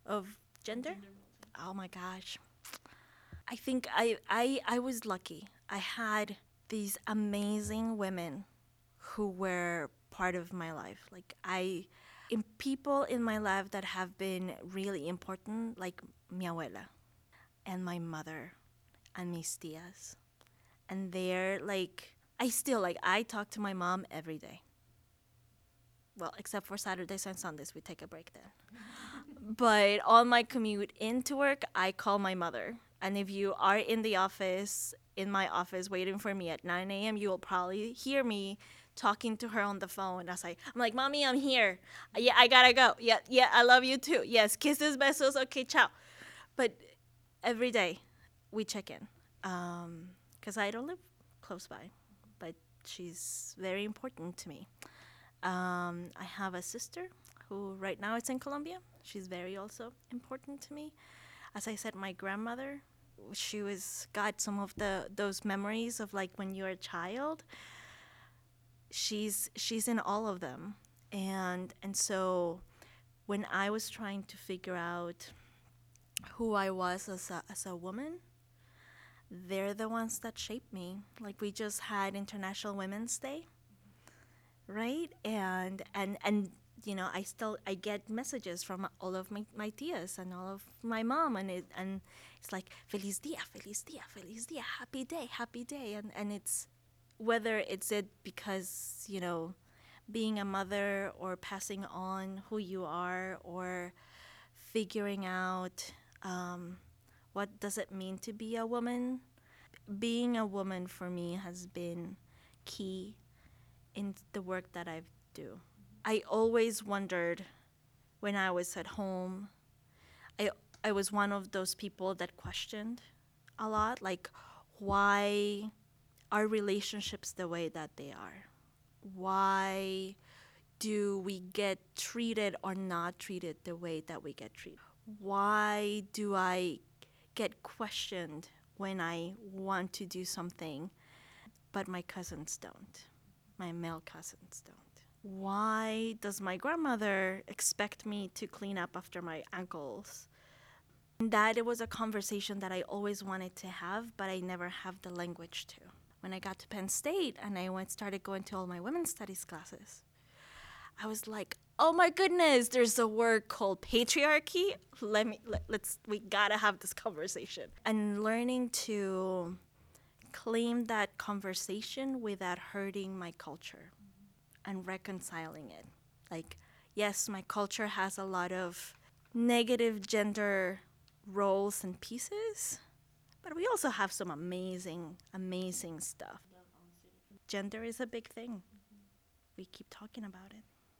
of gender. Oh my gosh. I think I was lucky. I had these amazing women who were part of my life. Like in people in my life that have been really important, like mi abuela and my mother and mis tias. And they're like, I talk to my mom every day. Well, except for Saturdays and Sundays, we take a break then. But on my commute into work, I call my mother. And if you are in my office, waiting for me at 9 a.m., you will probably hear me talking to her on the phone. I'm like, Mommy, I'm here. Yeah, I gotta go. Yeah, yeah, I love you too. Yes, kisses, besos. Okay, ciao. But every day, we check in. Because I don't live close by, but she's very important to me. I have a sister who right now is in Colombia. She's very also important to me. As I said, my grandmother, she was got some of those memories of like when you're a child. She's in all of them, and so when I was trying to figure out who I was as a woman, they're the ones that shaped me. Like we just had International Women's Day, right? And I get messages from all of my tias and all of my mom, and it's like feliz dia, feliz dia, feliz dia, happy day, and it's whether it's it because being a mother or passing on who you are or figuring out what does it mean to be a woman. Being a woman for me has been key in the work that I do. I always wondered when I was at home. I I was one of those people that questioned a lot, like why are relationships the way that they are? Why do we get treated or not treated the way that we get treated? Why do I get questioned when I want to do something, but my cousins don't? My male cousins don't. Why does my grandmother expect me to clean up after my ankles? And that it was a conversation that I always wanted to have, but I never have the language to. When I got to Penn State and started going to all my women's studies classes, I was like, oh my goodness, there's a word called patriarchy. We gotta have this conversation. And learning to claim that conversation without hurting my culture and reconciling it. Like, yes, my culture has a lot of negative gender roles and pieces, but we also have some amazing, amazing stuff. Gender is a big thing. We keep talking about it.